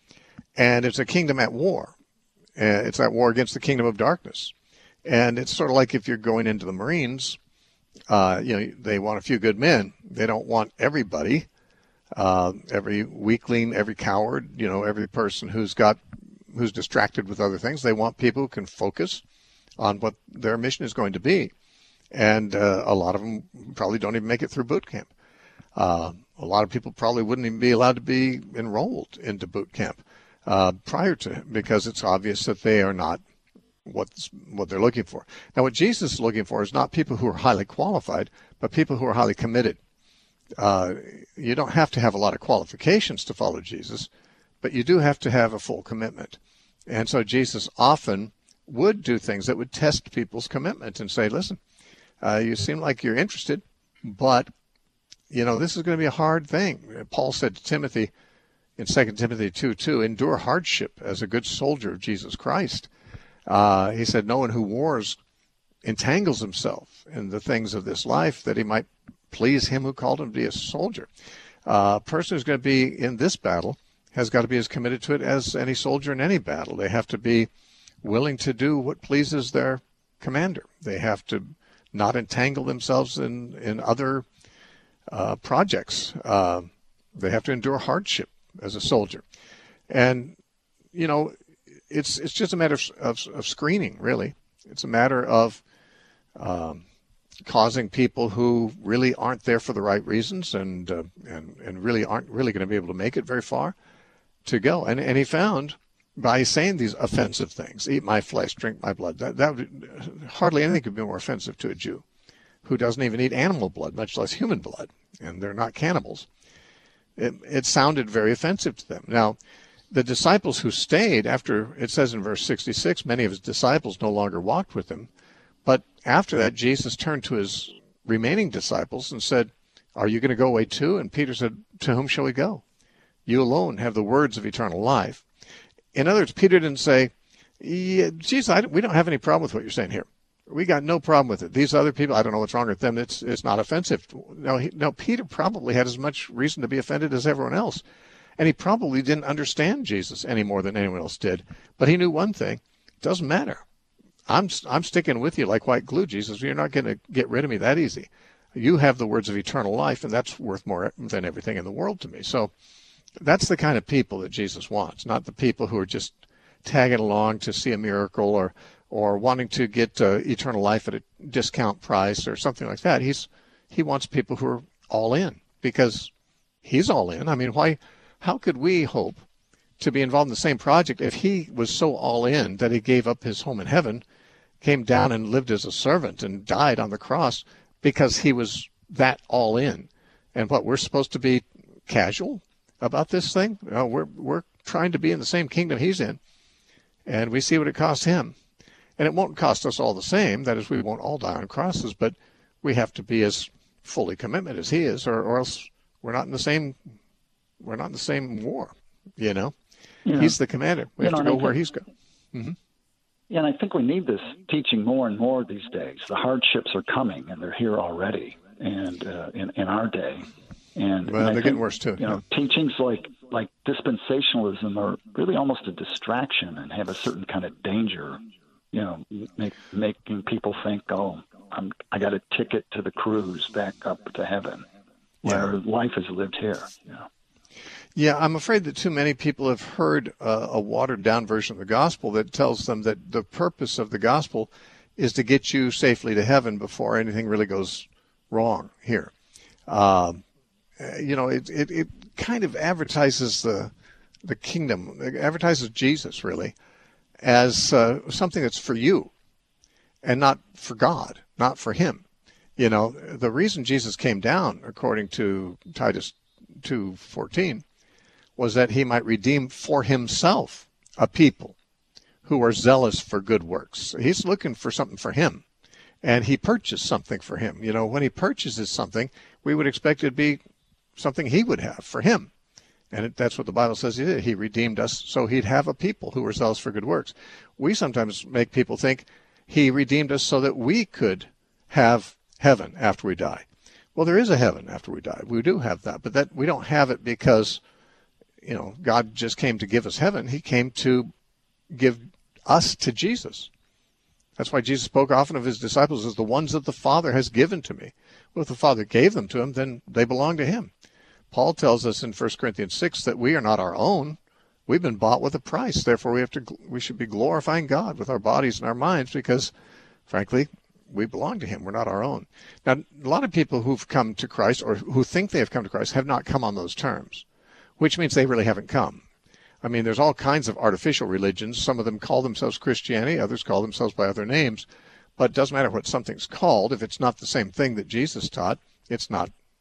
and it's a kingdom at war. Uh, it's at war against the kingdom of darkness. And it's sort of like if you're going into the Marines, uh, you know, they want a few good men. They don't want everybody, uh, every weakling, every coward, you know, every person who's got who's distracted with other things. They want people who can focus on what their mission is going to be. And uh, a lot of them probably don't even make it through boot camp. Uh, a lot of people probably wouldn't even be allowed to be enrolled into boot camp uh, prior to, because it's obvious that they are not what's, what they're looking for. Now, what Jesus is looking for is not people who are highly qualified, but people who are highly committed. Uh, you don't have to have a lot of qualifications to follow Jesus, but you do have to have a full commitment. And so Jesus often would do things that would test people's commitment and say, listen, uh, you seem like you're interested, but, you know, this is going to be a hard thing. Paul said to Timothy in Second Timothy two two, endure hardship as a good soldier of Jesus Christ. Uh, he said, no one who wars entangles himself in the things of this life that he might please him who called him to be a soldier. Uh, a person who's going to be in this battle has got to be as committed to it as any soldier in any battle. They have to be willing to do what pleases their commander. They have to not entangle themselves in, in other uh, projects. Uh, they have to endure hardship as a soldier. And, you know, it's it's just a matter of, of, of screening, really. It's a matter of um, causing people who really aren't there for the right reasons and uh, and and really aren't really going to be able to make it very far to go. And and he found by saying these offensive things, eat my flesh, drink my blood, that, that would, hardly anything could be more offensive to a Jew who doesn't even eat animal blood, much less human blood, and they're not cannibals. It, it sounded very offensive to them. Now, the disciples who stayed after, it says in verse sixty-six, many of his disciples no longer walked with him. But after that, Jesus turned to his remaining disciples and said, are you going to go away too? And Peter said, to whom shall we go? You alone have the words of eternal life. In other words, Peter didn't say, yeah, Jesus, I don't, we don't have any problem with what you're saying here. We got no problem with it. These other people, I don't know what's wrong with them. It's it's not offensive. No, he, no, Peter probably had as much reason to be offended as everyone else. And he probably didn't understand Jesus any more than anyone else did. But he knew one thing. It doesn't matter. I'm I'm sticking with you like white glue, Jesus. You're not going to get rid of me that easy. You have the words of eternal life, and that's worth more than everything in the world to me. So that's the kind of people that Jesus wants, not the people who are just tagging along to see a miracle or or wanting to get uh, eternal life at a discount price or something like that. He's he wants people who are all in, because he's all in. I mean, why? How could we hope to be involved in the same project if he was so all in that he gave up his home in heaven, came down and lived as a servant and died on the cross because he was that all in? And what, we're supposed to be casual about this thing? No, we're we're trying to be in the same kingdom he's in, and we see what it costs him. And it won't cost us all the same. That is, we won't all die on crosses, but we have to be as fully committed as he is, or, or else we're not in the same we're not in the same war. You know, yeah. He's the commander. We you have know, to go where think, he's going. Mm-hmm. Yeah, and I think we need this teaching more and more these days. The hardships are coming, and they're here already, and uh, in in our day. And, well, and they're think, getting worse too. You know, yeah. Teachings like like dispensationalism are really almost a distraction and have a certain kind of danger. You know, make, making people think, oh, I'm, I got a ticket to the cruise back up to heaven, where yeah. life is lived here. You know? Yeah, I'm afraid that too many people have heard uh, a watered-down version of the gospel that tells them that the purpose of the gospel is to get you safely to heaven before anything really goes wrong here. Um, you know, it, it, it kind of advertises the the kingdom, it advertises Jesus, really, as uh, something that's for you and not for God, not for him. You know, the reason Jesus came down, according to Titus two fourteen, was that he might redeem for himself a people who are zealous for good works. He's looking for something for him, and he purchased something for him. You know, when he purchases something, we would expect it to be something he would have for him. And it, that's what the Bible says he did. He redeemed us so he'd have a people who were zealous for good works. We sometimes make people think he redeemed us so that we could have heaven after we die. Well, there is a heaven after we die. We do have that, but that we don't have it because, you know, God just came to give us heaven. He came to give us to Jesus. That's why Jesus spoke often of his disciples as the ones that the Father has given to me. Well, if the Father gave them to him, then they belong to him. Paul tells us in First Corinthians six that we are not our own. We've been bought with a price. Therefore, we have to we should be glorifying God with our bodies and our minds because, frankly, we belong to him. We're not our own. Now, a lot of people who've come to Christ or who think they have come to Christ have not come on those terms, which means they really haven't come. I mean, there's all kinds of artificial religions. Some of them call themselves Christianity. Others call themselves by other names. But it doesn't matter what something's called. If it's not the same thing that Jesus taught, it's not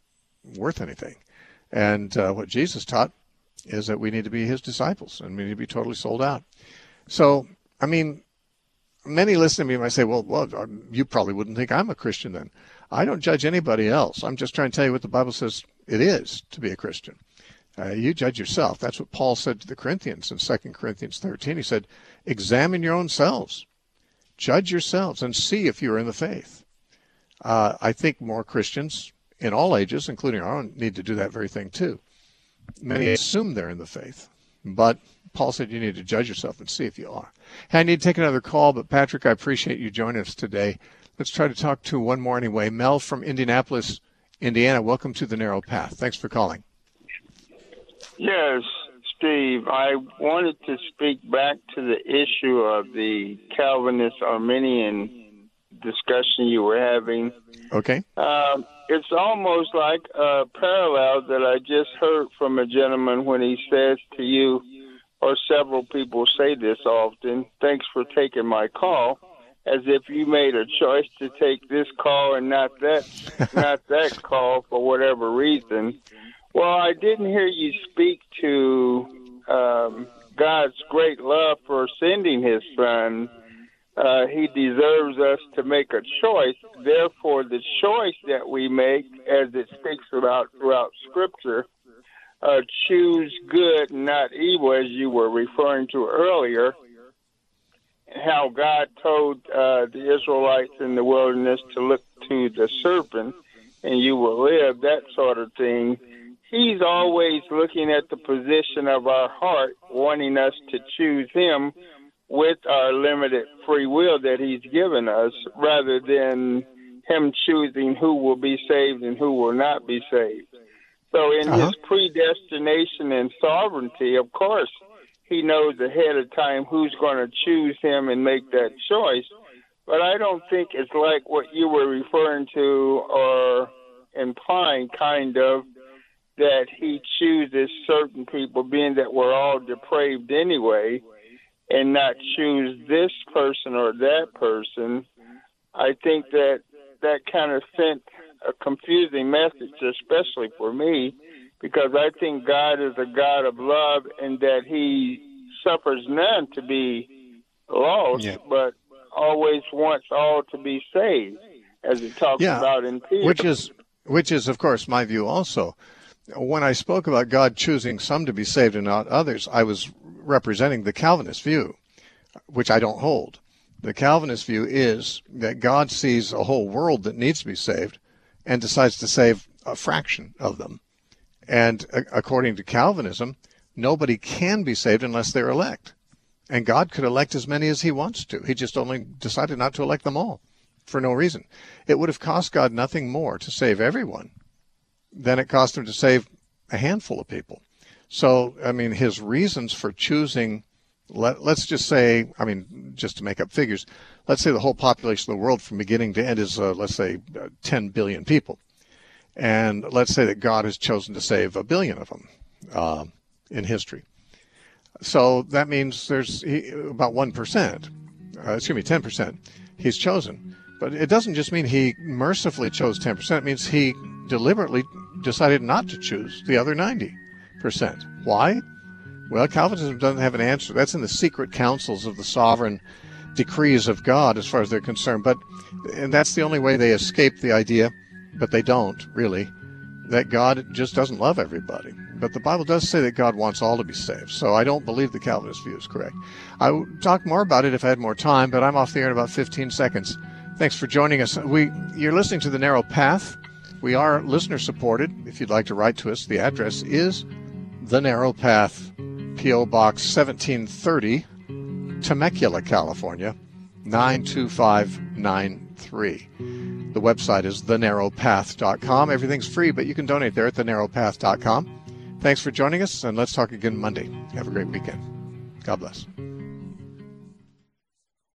worth anything. And uh, what Jesus taught is that we need to be his disciples, and we need to be totally sold out. So, I mean, many listening to me might say, well, well, you probably wouldn't think I'm a Christian then. I don't judge anybody else. I'm just trying to tell you what the Bible says it is to be a Christian. Uh, you judge yourself. That's what Paul said to the Corinthians in Second Corinthians thirteen. He said, examine your own selves. Judge yourselves and see if you're in the faith. Uh, I think more Christians in all ages, including our own, need to do that very thing too. Many assume they're in the faith, but Paul said you need to judge yourself and see if you are. Hey, I need to take another call, but Patrick, I appreciate you joining us today. Let's try to talk to one more anyway. Mel from Indianapolis, Indiana, welcome to The Narrow Path. Thanks for calling. Yes, Steve, I wanted to speak back to the issue of the Calvinist Arminian discussion you were having. Okay. Um, it's almost like a parallel that I just heard from a gentleman when he says to you, or several people say this often, thanks for taking my call, as if you made a choice to take this call and not that, not that call for whatever reason. Well, I didn't hear you speak to um, God's great love for sending his son. Uh, he deserves us to make a choice. Therefore, the choice that we make, as it speaks about throughout Scripture, uh, choose good, not evil, as you were referring to earlier, how God told uh, the Israelites in the wilderness to look to the serpent and you will live, that sort of thing. He's always looking at the position of our heart, wanting us to choose him with our limited free will that he's given us, rather than him choosing who will be saved and who will not be saved. So in uh-huh. his predestination and sovereignty, of course, he knows ahead of time who's going to choose him and make that choice. But I don't think it's like what you were referring to or implying, kind of, that he chooses certain people, being that we're all depraved anyway, and not choose this person or that person. I think that that kind of sent a confusing message, especially for me, because I think God is a God of love and that he suffers none to be lost, yeah. but always wants all to be saved, as it talks yeah. about in Peter. Which is, which is, of course, my view also. When I spoke about God choosing some to be saved and not others, I was representing the Calvinist view, which I don't hold. The Calvinist view is that God sees a whole world that needs to be saved and decides to save a fraction of them. And according to Calvinism, nobody can be saved unless they're elect. And God could elect as many as he wants to. He just only decided not to elect them all for no reason. It would have cost God nothing more to save everyone than it cost him to save a handful of people. So, I mean, his reasons for choosing, let, let's just say, I mean, just to make up figures, let's say the whole population of the world from beginning to end is, uh, let's say, uh, ten billion people. And let's say that God has chosen to save a billion of them uh, in history. So that means there's he, about one percent, uh, excuse me, ten percent he's chosen. But it doesn't just mean he mercifully chose ten percent. It means he deliberately decided not to choose the other ninety percent. Why? Well, Calvinism doesn't have an answer. That's in the secret councils of the sovereign decrees of God as far as they're concerned. But, and that's the only way they escape the idea, but they don't really, that God just doesn't love everybody. But the Bible does say that God wants all to be saved. So I don't believe the Calvinist view is correct. I would talk more about it if I had more time, but I'm off the air in about fifteen seconds. Thanks for joining us. We, you're listening to The Narrow Path. We are listener-supported. If you'd like to write to us, the address is The Narrow Path, P O. Box seventeen thirty, Temecula, California, nine two five nine three. The website is the narrow path dot com. Everything's free, but you can donate there at the narrow path dot com. Thanks for joining us, and let's talk again Monday. Have a great weekend. God bless.